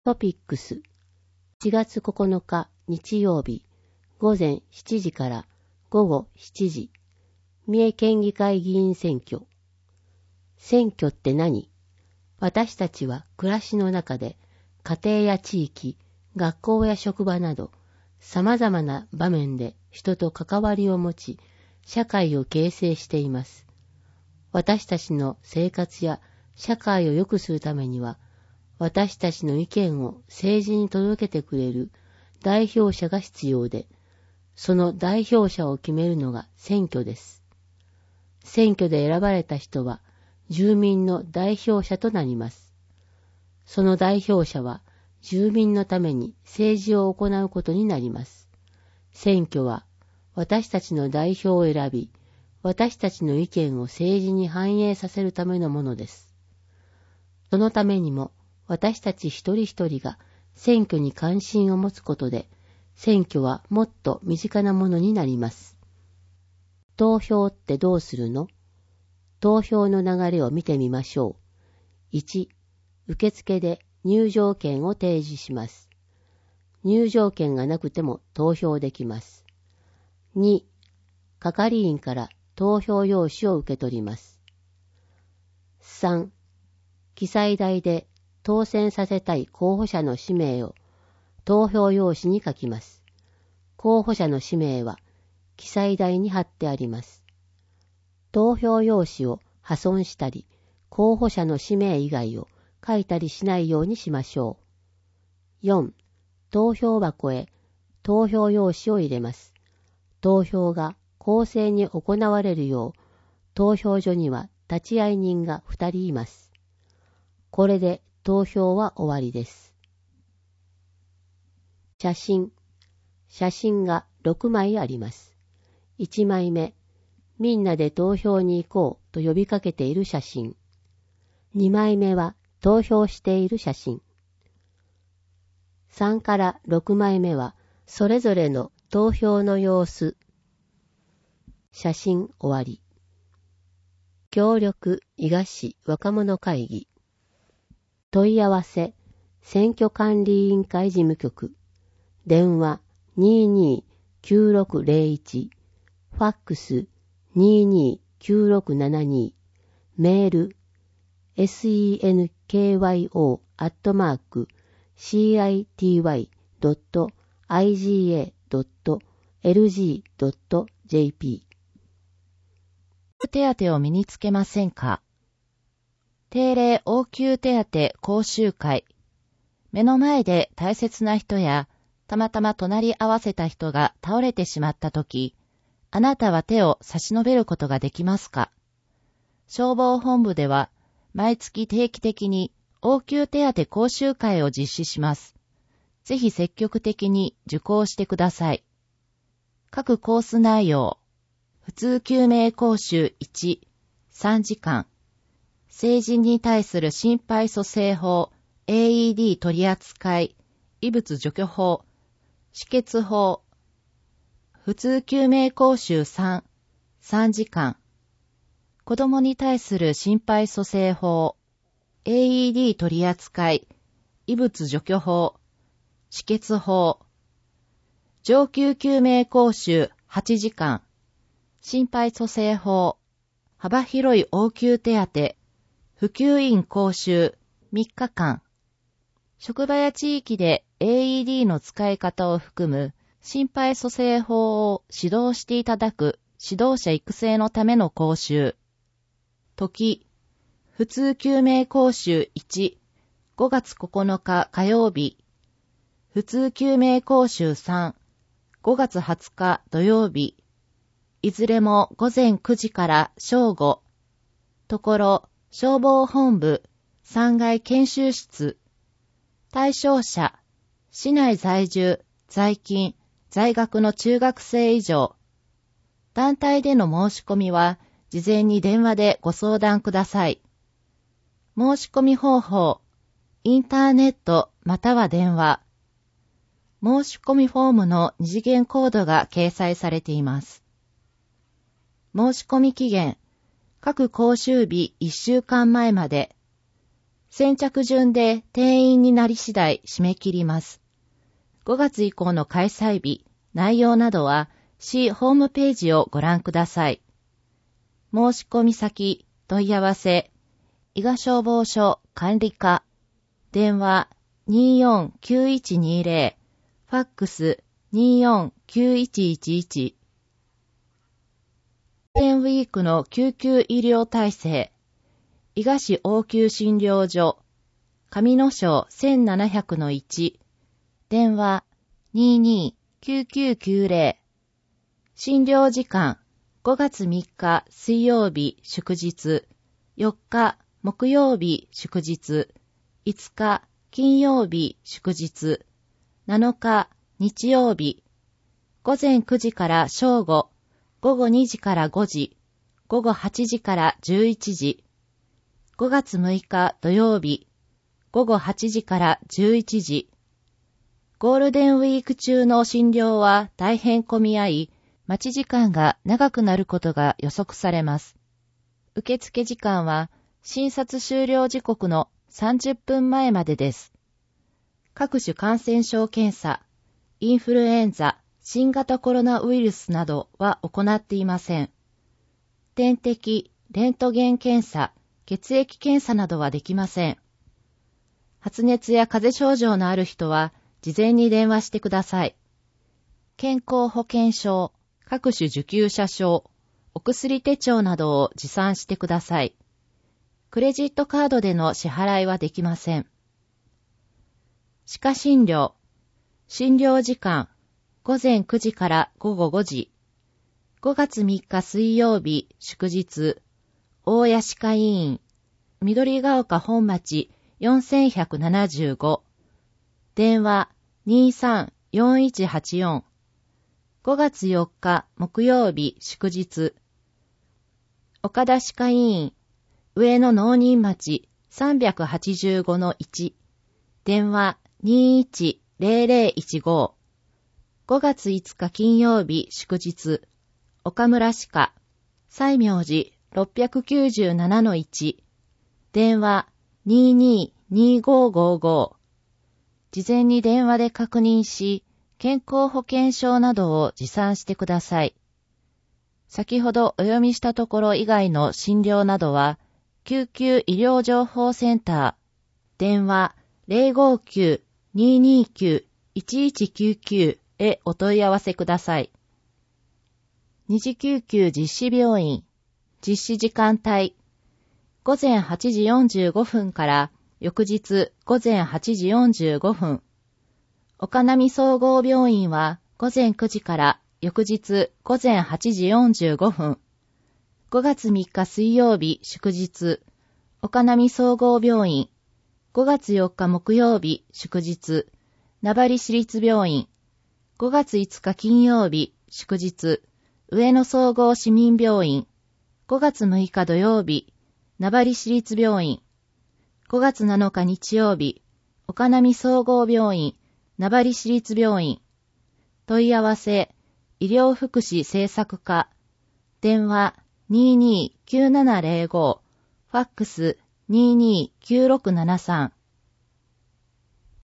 トピックス4月9日日曜日午前7時から午後7時三重県議会議員選挙。選挙って何？私たちは暮らしの中で家庭や地域、学校や職場など様々な場面で人と関わりを持ち社会を形成しています。私たちの生活や社会を良くするためには私たちの意見を政治に届けてくれる代表者が必要で、その代表者を決めるのが選挙です。選挙で選ばれた人は住民の代表者となります。その代表者は住民のために政治を行うことになります。選挙は私たちの代表を選び、私たちの意見を政治に反映させるためのものです。そのためにも私たち一人一人が選挙に関心を持つことで、選挙はもっと身近なものになります。投票ってどうするの？投票の流れを見てみましょう。1、受付で入場券を提示します。入場券がなくても投票できます。2、係員から投票用紙を受け取ります。3、記載台で当選させたい候補者の氏名を投票用紙に書きます。候補者の氏名は記載台に貼ってあります。投票用紙を破損したり、候補者の氏名以外を書いたりしないようにしましょう。4、投票箱へ投票用紙を入れます。投票が公正に行われるよう、投票所には立会人が2人います。これで投票は終わりです。写真が6枚あります。1枚目、みんなで投票に行こうと呼びかけている写真。2枚目は投票している写真。3から6枚目はそれぞれの投票の様子。写真終わり。協力伊賀市若者会議。問い合わせ、選挙管理委員会事務局、電話229601、ファックス229672、メール senky.city.iga.lg.jp。 手当を身につけませんか？定例応急手当講習会。目の前で大切な人やたまたま隣り合わせた人が倒れてしまったとき、あなたは手を差し伸べることができますか？消防本部では毎月定期的に応急手当講習会を実施します。ぜひ積極的に受講してください。各コース内容。普通救命講習1、3時間。成人に対する心肺蘇生法、AED 取扱い、異物除去法、止血法。普通救命講習3、3時間。子供に対する心肺蘇生法、AED 取扱い、異物除去法、止血法。上級救命講習8時間。心肺蘇生法、幅広い応急手当、普及員講習3日間。職場や地域で AED の使い方を含む心肺蘇生法を指導していただく指導者育成のための講習。時、普通救命講習1、5月9日火曜日。普通救命講習3、5月20日土曜日。いずれも午前9時から正午。ところ、消防本部、3階研修室。対象者、市内在住、在勤、在学の中学生以上。団体での申し込みは、事前に電話でご相談ください。申し込み方法、インターネットまたは電話。申し込みフォームの二次元コードが掲載されています。申し込み期限、各講習日1週間前まで。 先着順で定員になり次第締め切ります。5月以降の開催日、内容などは市ホームページをご覧ください。申し込み先、問い合わせ、伊賀消防署管理課、電話249120、ファックス249111。ゴールデンウィークの救急医療体制、伊賀市応急診療所、上野省1700-1、電話229990。診療時間、5月3日水曜日祝日、4日木曜日祝日、5日金曜日祝日、7日日曜日、午前9時から正午、午後2時から5時、午後8時から11時、5月6日土曜日、午後8時から11時。ゴールデンウィーク中の診療は大変混み合い、待ち時間が長くなることが予測されます。受付時間は診察終了時刻の30分前までです。各種感染症検査、インフルエンザ、新型コロナウイルスなどは行っていません。点滴、レントゲン検査、血液検査などはできません。発熱や風邪症状のある人は事前に電話してください。健康保険証、各種受給者証、お薬手帳などを持参してください。クレジットカードでの支払いはできません。歯科診療、診療時間、午前9時から午後5時、5月3日水曜日祝日、大谷歯科医院、緑ヶ丘本町4175、電話234184、5月4日木曜日祝日、岡田歯科医院、上野農人町385-1、電話210015、5月5日金曜日祝日、岡村歯科、西明寺697-1、電話222555。事前に電話で確認し、健康保険証などを持参してください。先ほどお読みしたところ以外の診療などは、救急医療情報センター、電話059-229-1199へお問い合わせください。二次救急実施病院、実施時間帯、午前8時45分から翌日午前8時45分。岡波総合病院は午前9時から翌日午前8時45分。5月3日水曜日祝日、岡波総合病院。5月4日木曜日祝日、名張市立病院。5月5日金曜日祝日、上野総合市民病院。5月6日土曜日、名張市立病院。5月7日日曜日、岡波総合病院、名張市立病院。問い合わせ、医療福祉政策課。電話229705、ファックス229673。